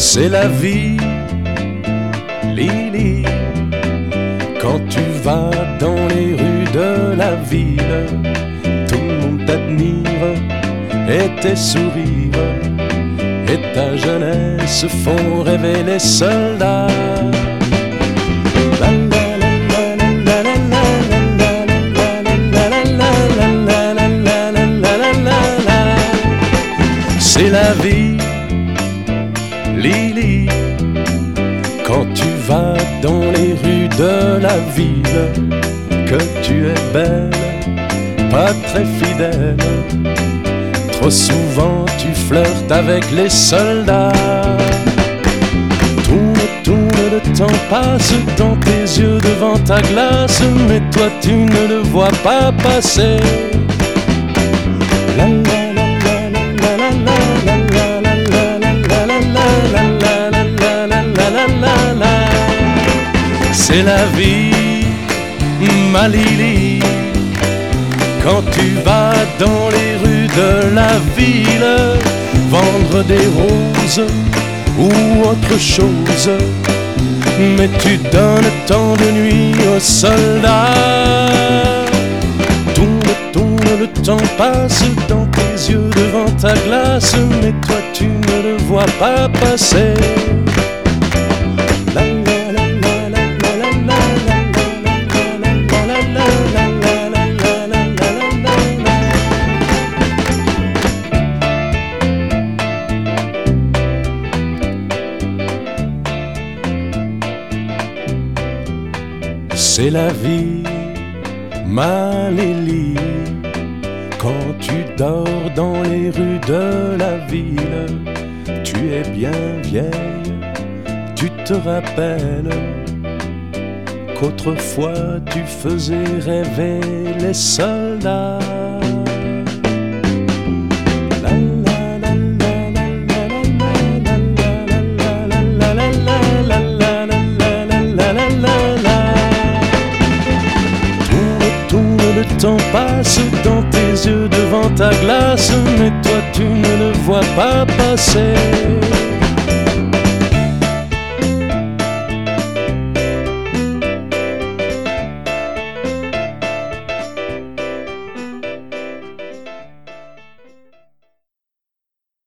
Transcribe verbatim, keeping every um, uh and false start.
C'est la vie, Lily. Quand tu vas dans les rues de la ville, tout le monde t'admire et tes sourires et ta jeunesse font rêver les soldats. C'est la vie, Lily. Quand tu vas dans les rues de la ville, que tu es belle, pas très fidèle, trop souvent tu flirtes avec les soldats. Tourne, tourne, le temps passe dans tes yeux devant ta glace, mais toi tu ne le vois pas passer. La, la, c'est la vie, ma Lily. Quand tu vas dans les rues de la ville, vendre des roses ou autre chose, mais tu donnes tant de nuit aux soldats. Tourne, tourne, le temps passe dans tes yeux devant ta glace, mais toi tu ne le vois pas passer. C'est la vie, ma Lily. Quand tu dors dans les rues de la ville, tu es bien vieille, tu te rappelles qu'autrefois tu faisais rêver les soldats. Le temps passe dans tes yeux devant ta glace, mais toi tu ne le vois pas passer.